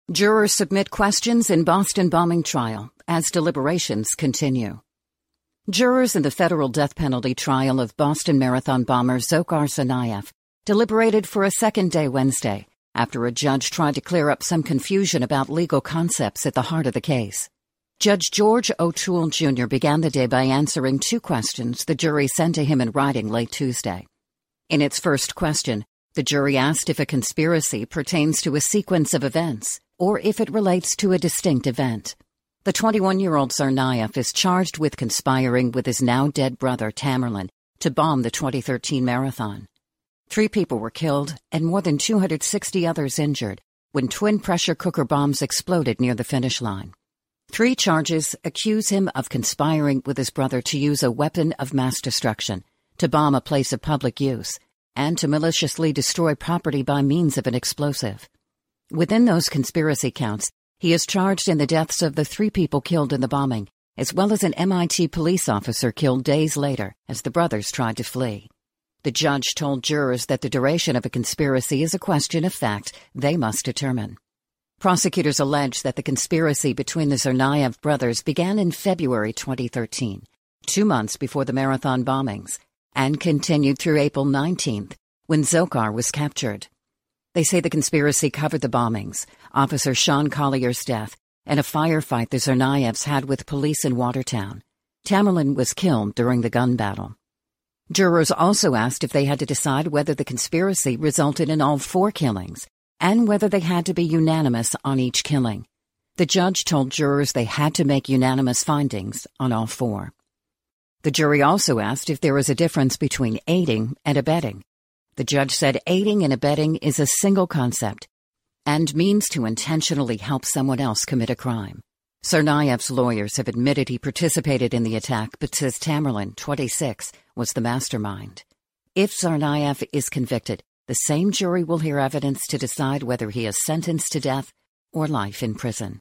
Jurors submit questions in Boston bombing trial as deliberations continue. Jurors in the federal death penalty trial of Boston Marathon bomber Dzhokhar Tsarnaev deliberated for a second day Wednesday after a judge tried to clear up some confusion about legal concepts at the heart of the case. Judge George O'Toole Jr. began the day by answering two questions the jury sent to him in writing late Tuesday. In its first question, the jury asked if a conspiracy pertains to a sequence of events or if it relates to a distinct event. The 21-year-old Tsarnaev is charged with conspiring with his now-dead brother Tamerlan to bomb the 2013 marathon. 3 people were killed and more than 260 others injured when twin pressure cooker bombs exploded near the finish line. 3 charges accuse him of conspiring with his brother to use a weapon of mass destruction, to bomb a place of public use, and to maliciously destroy property by means of an explosive. Within those conspiracy counts, he is charged in the deaths of the 3 people killed in the bombing, as well as an MIT police officer killed days later as the brothers tried to flee. The judge told jurors that the duration of a conspiracy is a question of fact they must determine. Prosecutors allege that the conspiracy between the Tsarnaev brothers began in February 2013, 2 months before the marathon bombings, and continued through April 19th, when Dzhokhar was captured. They say the conspiracy covered the bombings, Officer Sean Collier's death, and a firefight the Tsarnaevs had with police in Watertown. Tamerlan was killed during the gun battle. Jurors also asked if they had to decide whether the conspiracy resulted in all 4 killings, and whether they had to be unanimous on each killing. The judge told jurors they had to make unanimous findings on all 4. The jury also asked if there was a difference between aiding and abetting. The judge said aiding and abetting is a single concept and means to intentionally help someone else commit a crime. Tsarnaev's lawyers have admitted he participated in the attack, but says Tamerlan, 26, was the mastermind. If Tsarnaev is convicted, the same jury will hear evidence to decide whether he is sentenced to death or life in prison.